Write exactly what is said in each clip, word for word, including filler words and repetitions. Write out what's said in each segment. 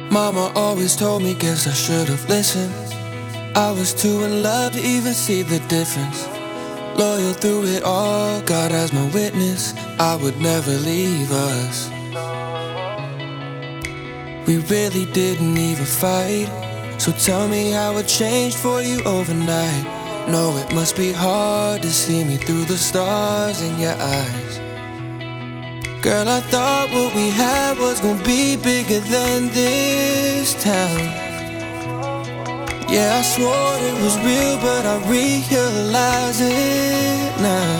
Mama always told me, guess I should've listened. I was too in love to even see the difference. Loyal through it all, God as my witness, I would never leave us. We really didn't even fight, so tell me how it changed for you overnight. No, it must be hard to see me through the stars in your eyes. Girl, I thought what we had was gonna be bigger than this town. Yeah, I swore it was real, but I realize it now.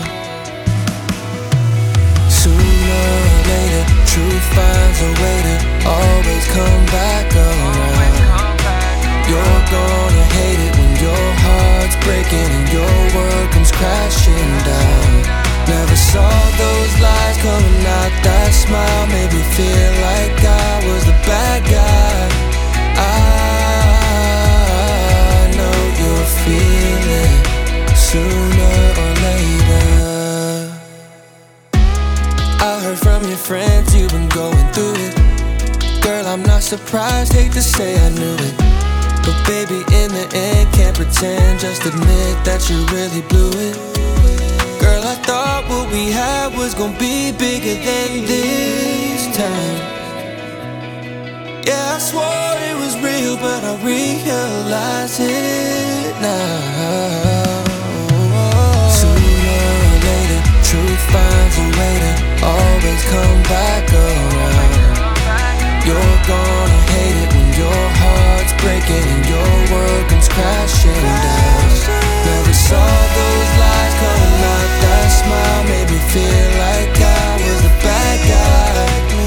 Sooner or later, truth finds a way to always come back around. You're gonna hate it when your heart's breaking and your world comes crashing down. Never saw those lies coming out. That smile made me feel like I was the bad guy. I know you'll feel it sooner or later. I heard from your friends you've been going through it. Girl, I'm not surprised, hate to say I knew it, but baby, in the end, can't pretend. Just admit that you really blew it. Girl, I thought what we had was gonna be bigger than this time. Yeah, I swore it was real, but I realize it now. Sooner or later, truth finds a way to always come back around. You're gonna hate it when your heart's breaking and your world comes crashing down. Never saw those lies coming out. That smile made me feel like I was the bad guy.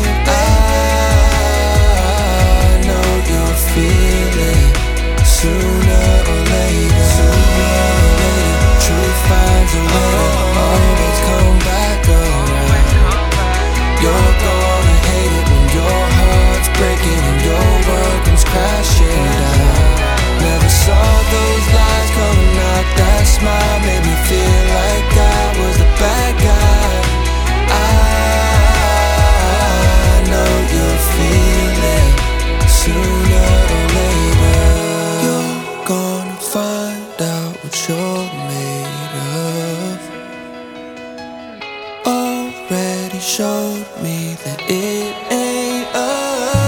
I know you'll feel it sooner or later. Sooner or later, truth finds a way to always come back around. You're gonna hate it when your heart's breaking and your world comes crashing down. Never saw those lies coming out. That smile made me feel like I was the bad guy. I know you'll feel it sooner or later. You're gonna find out what you're made of. Already showed me that it ain't us.